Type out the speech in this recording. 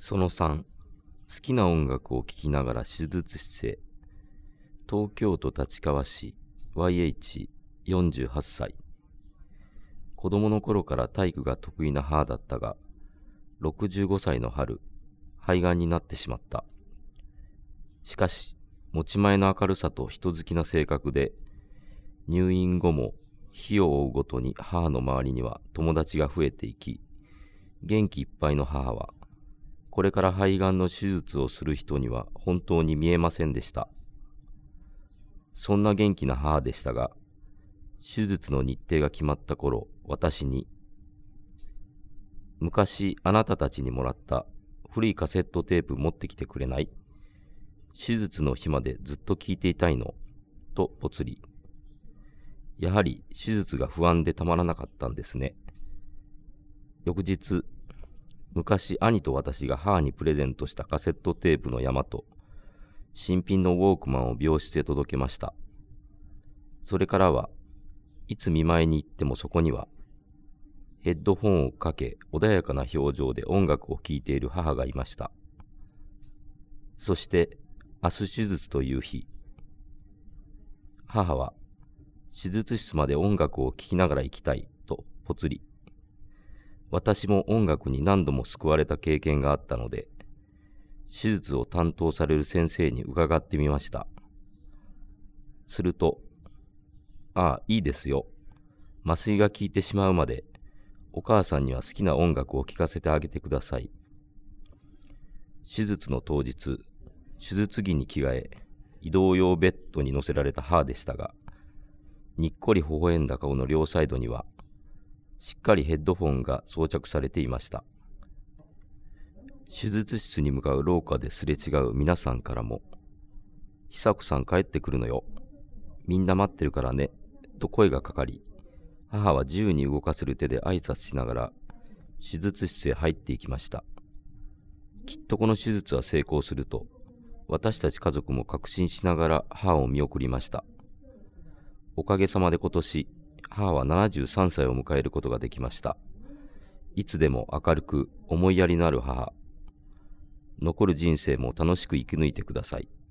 その3、好きな音楽を聴きながら手術室へ。東京都立川市 YH48 歳。子供の頃から体育が得意な母だったが、65歳の春、肺がんになってしまった。しかし、持ち前の明るさと人好きな性格で、入院後も日を追うごとに母の周りには友達が増えていき、元気いっぱいの母は、これから肺がんの手術をする人には本当に見えませんでした。そんな元気な母でしたが、手術の日程が決まった頃、私に、昔あなたたちにもらった古いカセットテープ持ってきてくれない？手術の日までずっと聞いていたいの、とぽつり。やはり手術が不安でたまらなかったんですね。翌日、昔兄と私が母にプレゼントしたカセットテープの山と、新品のウォークマンを病室へ届けました。それからはいつ見舞いに行ってもそこには、ヘッドホンをかけ穏やかな表情で音楽を聴いている母がいました。そして明日手術という日、母は手術室まで音楽を聴きながら行きたいとぽつり。私も音楽に何度も救われた経験があったので、手術を担当される先生に伺ってみました。すると、いいですよ。麻酔が効いてしまうまで、お母さんには好きな音楽を聴かせてあげてください。手術の当日、手術着に着替え、移動用ベッドに乗せられた母でしたが、にっこり微笑んだ顔の両サイドには、しっかりヘッドフォンが装着されていました。手術室に向かう廊下ですれ違う皆さんからも、久子さん帰ってくるのよ。みんな待ってるからね。と声がかかり、母は自由に動かせる手で挨拶しながら、手術室へ入っていきました。きっとこの手術は成功すると、私たち家族も確信しながら母を見送りました。おかげさまで今年、母は73歳を迎えることができました。いつでも明るく思いやりのある母。残る人生も楽しく生き抜いてください。